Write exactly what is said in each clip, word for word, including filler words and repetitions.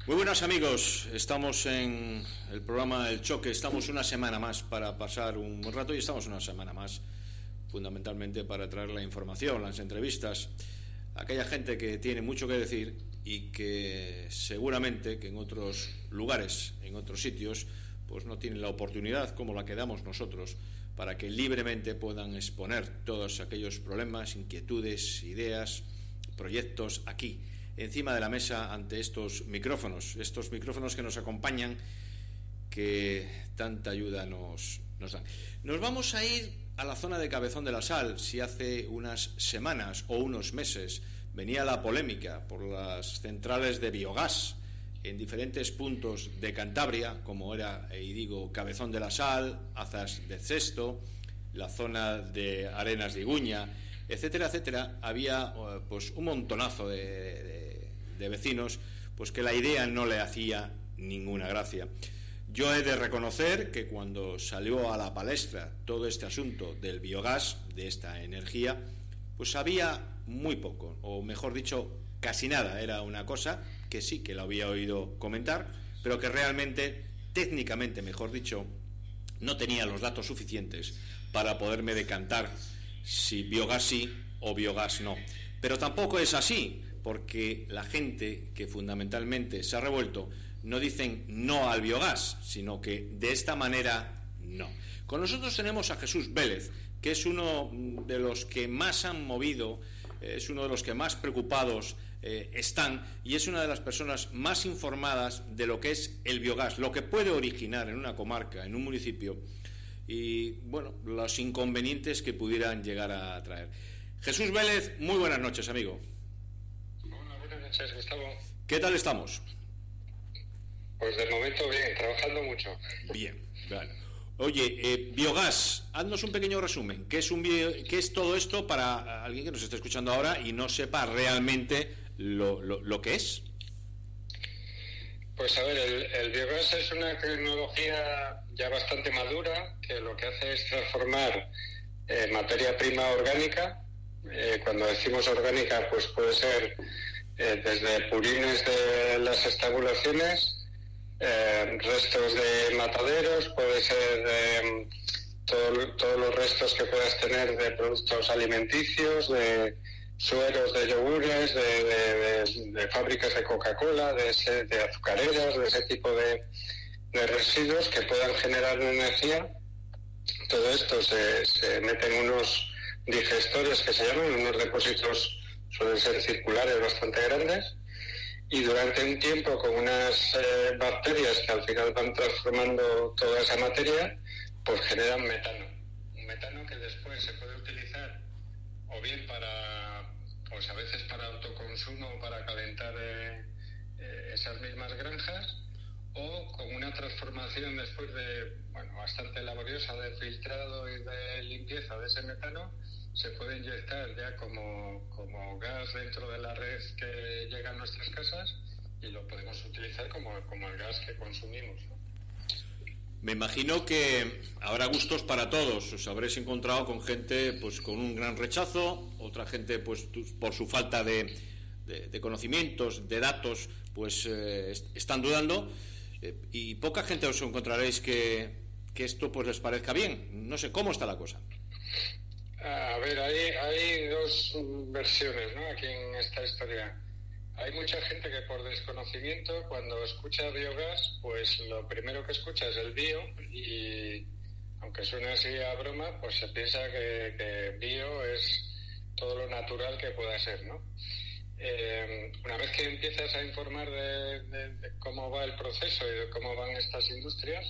Muy buenas amigos, estamos en el programa El Choque, estamos una semana más para pasar un rato y estamos una semana más fundamentalmente para traer la información, las entrevistas, a aquella gente que tiene mucho que decir y que seguramente que en otros lugares, en otros sitios, pues no tienen la oportunidad como la que damos nosotros para que libremente puedan exponer todos aquellos problemas, inquietudes, ideas, proyectos aquí, encima de la mesa ante estos micrófonos, estos micrófonos que nos acompañan, que tanta ayuda nos, nos dan. Nos vamos a ir a la zona de Cabezón de la Sal. Si hace unas semanas o unos meses venía la polémica por las centrales de biogás en diferentes puntos de Cantabria, como era, y digo, Cabezón de la Sal, Azas de Cesto, la zona de Arenas de Iguña, etcétera, etcétera, había pues un montonazo de, de, de vecinos pues que la idea no le hacía ninguna gracia. Yo he de reconocer que cuando salió a la palestra todo este asunto del biogás, de esta energía, pues había muy poco, o mejor dicho, casi nada. Era una cosa que sí que la había oído comentar, pero que realmente, técnicamente, mejor dicho, no tenía los datos suficientes para poderme decantar si biogás sí o biogás no. Pero tampoco es así, porque la gente que fundamentalmente se ha revuelto no dicen no al biogás, sino que de esta manera no. Con nosotros tenemos a Jesús Vélez, que es uno de los que más han movido, es uno de los que más preocupados eh, están, y es una de las personas más informadas de lo que es el biogás, lo que puede originar en una comarca, en un municipio, y bueno, los inconvenientes que pudieran llegar a traer. Jesús Vélez, muy buenas noches, amigo. Hola, buenas noches, Gustavo. ¿Qué tal estamos? Pues de momento bien, trabajando mucho. Bien, vale. Oye, eh, biogás, haznos un pequeño resumen. ¿Qué es, un bio, ¿Qué es todo esto para alguien que nos esté escuchando ahora y no sepa realmente lo, lo, lo que es? Pues a ver, el, el biogás es una tecnología ya bastante madura que lo que hace es transformar eh, materia prima orgánica. Eh, cuando decimos orgánica, pues puede ser eh, desde purines de las estabulaciones, eh, restos de mataderos, puede ser eh, todo, todos los restos que puedas tener de productos alimenticios, de sueros de yogures, de, de, de, de fábricas de Coca-Cola, de, ese, de azucareras, de ese tipo de, de residuos que puedan generar energía. Todo esto se, se mete en unos digestores que se llaman, unos depósitos suelen ser circulares bastante grandes, y durante un tiempo con unas eh, bacterias que al final van transformando toda esa materia, pues generan metano. Un metano que después se puede utilizar o bien para, pues a veces para autoconsumo, para calentar eh, eh, esas mismas granjas, o con una transformación después de, bueno, bastante laboriosa de filtrado y de limpieza de ese metano, se puede inyectar ya como, como gas dentro de la red que llega a nuestras casas y lo podemos utilizar como, como el gas que consumimos, ¿no? Me imagino que habrá gustos para todos. Os habréis encontrado con gente pues con un gran rechazo, otra gente pues por su falta de, de, de conocimientos, de datos, pues eh, están dudando, eh, y poca gente os encontraréis que, que esto pues les parezca bien. No sé, ¿cómo está la cosa? A ver, hay, hay dos versiones, ¿no?, aquí en esta historia. Hay mucha gente que por desconocimiento, cuando escucha biogás, pues lo primero que escucha es el bio, y aunque suene así a broma, pues se piensa que, que bio es todo lo natural que pueda ser, ¿no? Eh, una vez que empiezas a informar de, de, de cómo va el proceso y de cómo van estas industrias,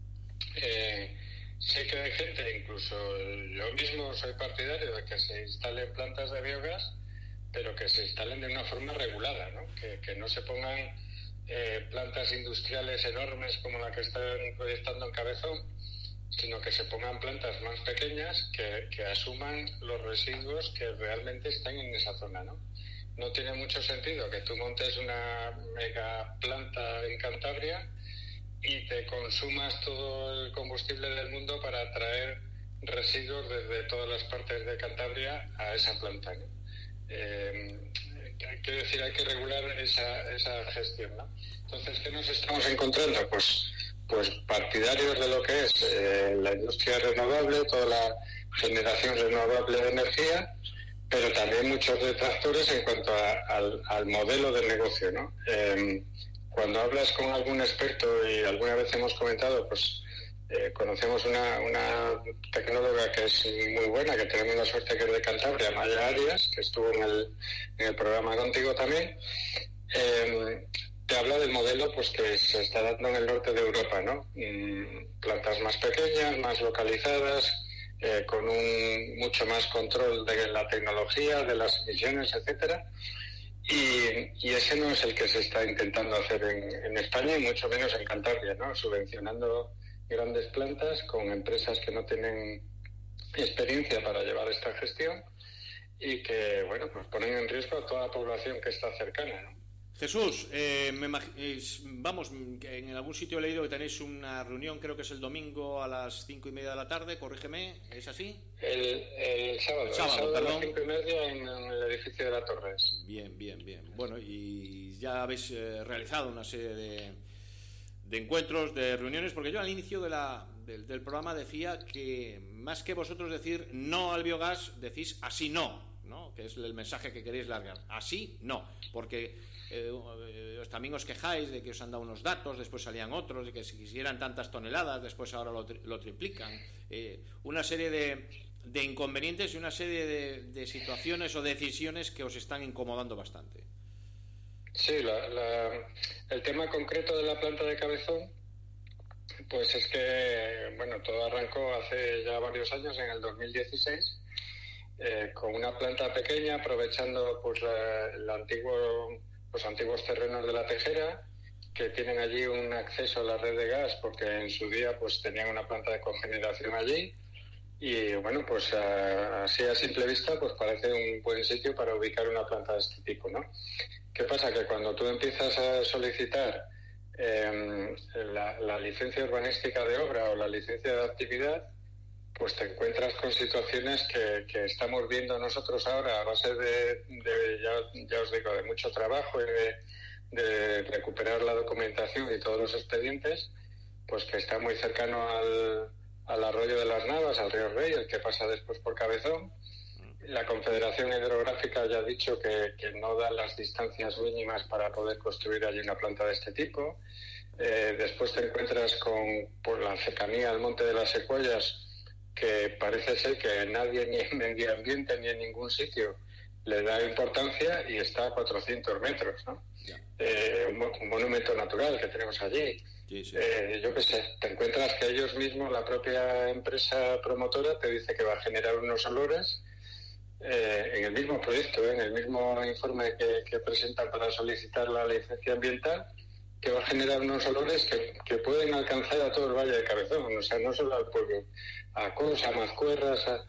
eh, sé que hay gente, incluso yo mismo soy partidario de que se instalen plantas de biogás, pero que se instalen de una forma regulada, ¿no? Que, que no se pongan eh, plantas industriales enormes como la que están proyectando en Cabezón, sino que se pongan plantas más pequeñas que, que asuman los residuos que realmente están en esa zona, ¿no? No tiene mucho sentido que tú montes una mega planta en Cantabria y te consumas todo el combustible del mundo para traer residuos desde todas las partes de Cantabria a esa planta, ¿no? Eh, quiero decir, hay que regular esa, esa gestión, ¿no? Entonces, ¿qué nos estamos encontrando? Pues, pues partidarios de lo que es eh, la industria renovable, toda la generación renovable de energía, pero también muchos detractores en cuanto a, al, al modelo de negocio, ¿no? Eh, cuando hablas con algún experto, y alguna vez hemos comentado, pues eh, conocemos una, una tecnóloga que es muy buena, que tenemos la suerte que es de Cantabria, Maya Arias, que estuvo en el, en el programa contigo también. Eh, te habla del modelo pues que se está dando en el norte de Europa, ¿no? Mm, plantas más pequeñas, más localizadas, eh, con un mucho más control de la tecnología, de las emisiones, etcétera. Y, y ese no es el que se está intentando hacer en, en España y mucho menos en Cantabria, ¿no? Subvencionando grandes plantas con empresas que no tienen experiencia para llevar esta gestión y que, bueno, pues ponen en riesgo a toda la población que está cercana, ¿no? Jesús, eh, me imag- es, vamos, en algún sitio he leído que tenéis una reunión, creo que es el domingo a las cinco y media de la tarde, corrígeme, ¿es así? El, el sábado, el sábado, sábado a las cinco y media en, en el edificio de la Torres. Bien, bien, bien. Bueno, y ya habéis eh, realizado una serie de, de encuentros, de reuniones, porque yo al inicio de la, del, del programa decía que más que vosotros decir no al biogás, decís así no, ¿no? Que es el mensaje que queréis largar. Así no, porque Eh, eh, también os quejáis de que os han dado unos datos, después salían otros, de que si quisieran tantas toneladas, después ahora lo, tri lo triplican. Eh, una serie de, de inconvenientes y una serie de, de situaciones o decisiones que os están incomodando bastante. Sí, la, la, el tema concreto de la planta de Cabezón, pues es que, bueno, todo arrancó hace ya varios años, en el dos mil dieciséis, eh, con una planta pequeña, aprovechando pues la, el antiguo... los antiguos terrenos de la Tejera, que tienen allí un acceso a la red de gas porque en su día pues tenían una planta de cogeneración allí y bueno, pues a, así a simple vista pues parece un buen sitio para ubicar una planta de este tipo, ¿no? ¿Qué pasa? Que cuando tú empiezas a solicitar eh, la, la licencia urbanística de obra o la licencia de actividad, pues te encuentras con situaciones que, que estamos viendo nosotros ahora a base de, de ya, ya os digo, de mucho trabajo y de, de recuperar la documentación y todos los expedientes, pues que está muy cercano al, al arroyo de las Navas, al río Rey, el que pasa después por Cabezón. La Confederación Hidrográfica ya ha dicho que, que no da las distancias mínimas para poder construir allí una planta de este tipo. Eh, después te encuentras con, por la cercanía al Monte de las Secuoyas, que parece ser que nadie, ni en medio ambiente ni en ningún sitio, le da importancia y está a cuatrocientos metros, ¿no? Eh, un, un monumento natural que tenemos allí. Sí, sí. Eh, yo qué sé, te encuentras que ellos mismos, la propia empresa promotora, te dice que va a generar unos olores eh, en el mismo proyecto, ¿eh? en el mismo informe que, que presentan para solicitar la licencia ambiental, que va a generar unos olores que, que pueden alcanzar a todo el Valle de Cabezón, o sea, no solo al pueblo, a Cos, a Mazcuerras, a,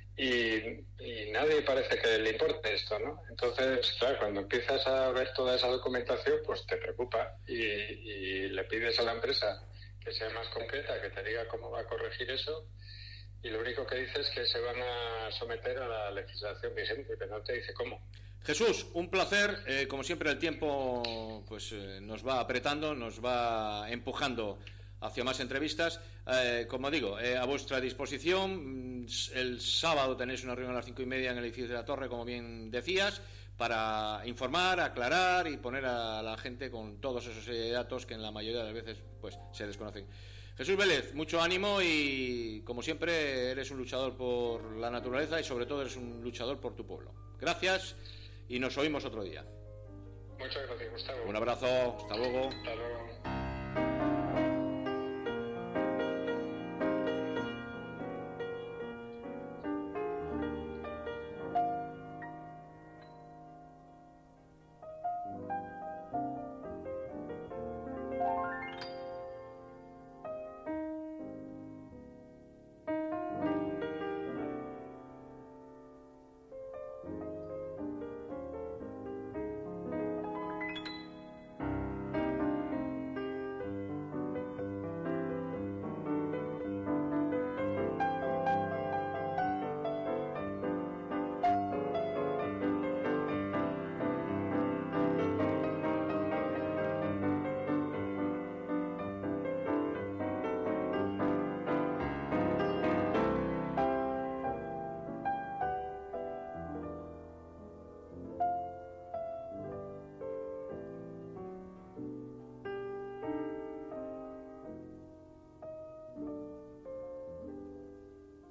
y, y nadie parece que le importe esto, ¿no? Entonces, claro, cuando empiezas a ver toda esa documentación, pues te preocupa y, y le pides a la empresa que sea más concreta, que te diga cómo va a corregir eso, y lo único que dice es que se van a someter a la legislación vigente, pero no te dice cómo. Jesús, un placer. Eh, como siempre, el tiempo pues eh, nos va apretando, nos va empujando hacia más entrevistas. Eh, como digo, eh, a vuestra disposición. El sábado tenéis una reunión a las cinco y media en el edificio de la Torre, como bien decías, para informar, aclarar y poner a la gente con todos esos datos que en la mayoría de las veces pues se desconocen. Jesús Vélez, mucho ánimo y, como siempre, eres un luchador por la naturaleza y, sobre todo, eres un luchador por tu pueblo. Gracias y nos oímos otro día. Muchas gracias, Gustavo. Un abrazo, hasta luego. Hasta luego.